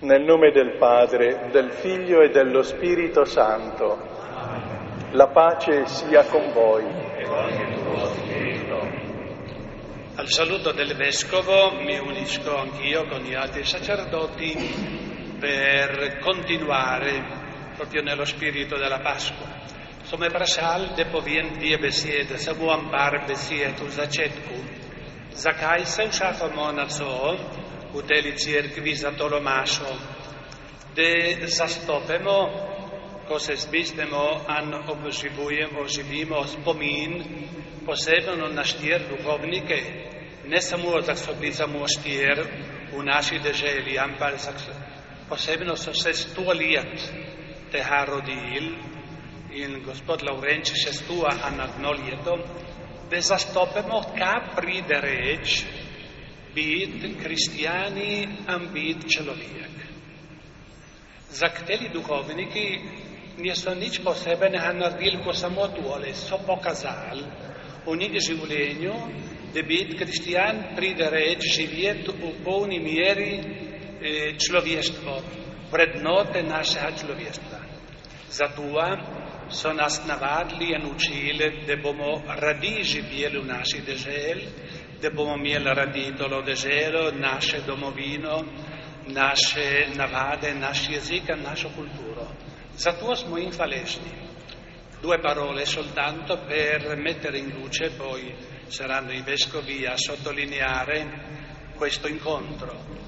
Nel nome del Padre, del Figlio e dello Spirito Santo. La pace sia con voi. Al saluto del Vescovo mi unisco anch'io con gli altri sacerdoti per continuare proprio nello spirito della Pasqua. Come prasal de povien die besiede, samuam par besiet uzacetku. Zakai se ushafa monaco, uteli cirkvi za tolomašo. De zastopemo, ko se zbistemo an oživimo spomin, posebno na štir duhovnike, ne samo zaksobizamo štir v naši deželi, ampak posebno so se stualiat teha rodil in gospod Laurenčič še stua anagnoljeto, da zastopemo ka pride reč bit kristijani am bit človek. Za kteli duhovniki niso nič posebnega naredili, ko samo tole so pokazali v njih življenju, da bit kristijan pride reč živjeti v polni meri človeštvo, vrednote našega človeštva. Zato so nas navadili in učili, da bomo radi živeli v naši deželi, da bomo imeli radi tolo deželo, naše domovino, naše navade, naš jezik in našo kulturo. Zato smo jim hvaležni. Due parole soltanto per mettere in luce, poi saranno i vescovi a sottolineare questo incontro.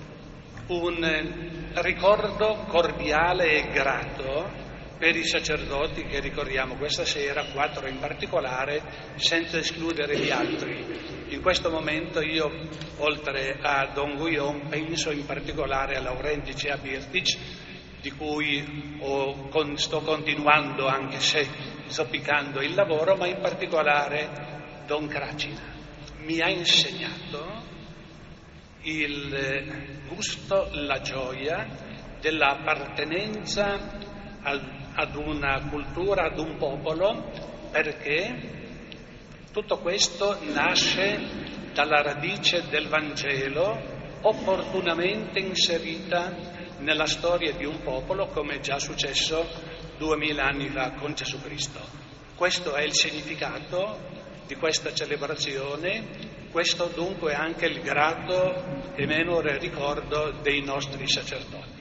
Un ricordo cordiale e grato per i sacerdoti che ricordiamo questa sera, 4 in particolare, senza escludere gli altri. In questo momento io, oltre a Don Guillaume, penso in particolare a Laurentič e a Birtic, di cui sto continuando, anche se zoppicando il lavoro, ma in particolare Don Kracina. Mi ha insegnato il gusto, la gioia dell'appartenenza ad una cultura, ad un popolo, perché tutto questo nasce dalla radice del Vangelo opportunamente inserita nella storia di un popolo, come è già successo 2000 anni fa con Gesù Cristo. Questo è il significato di questa celebrazione, questo dunque è anche il grato e memore ricordo dei nostri sacerdoti.